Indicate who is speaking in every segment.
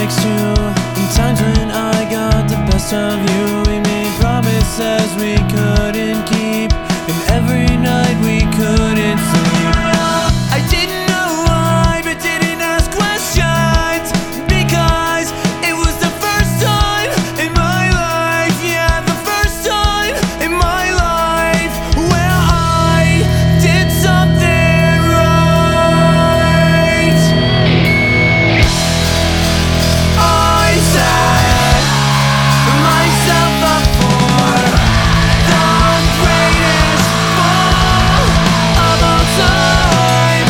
Speaker 1: next to. In times when I got the best of you, we made promises we couldn't keep, and every night we couldn't sleep. I didn't know why, but didn't ask questions, because it was the first time in my life, yeah, the first time in my life where I did something right. I set myself up for the greatest fall of all time.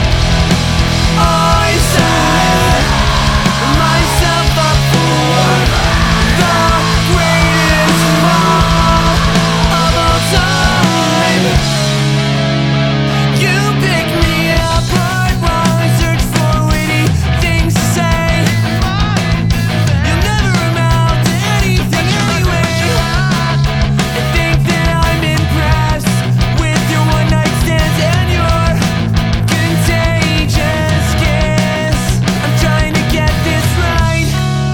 Speaker 1: I set myself up for the greatest fall of all time. You pick me up right while I search for witty things to say. You'll never amount to anything anyway. I think that I'm impressed with your one-night stands and your contagious kiss. I'm trying to get this right,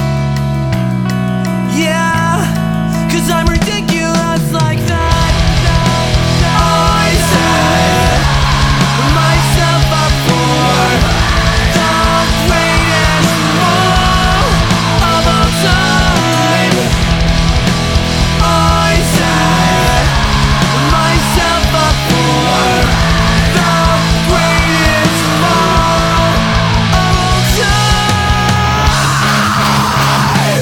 Speaker 1: yeah, 'cause I'm ridiculous like that. I set myself up for the greatest fall of all time. I set myself up for the greatest fall of all time.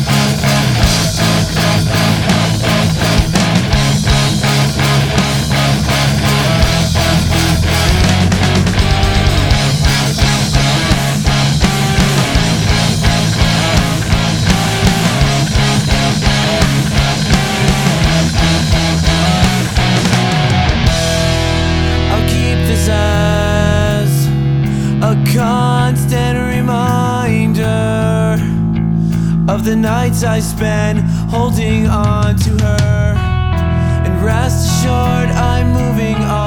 Speaker 1: I'll keep this as a constant reminder of the nights I spent holding on to her. And rest assured I'm moving on.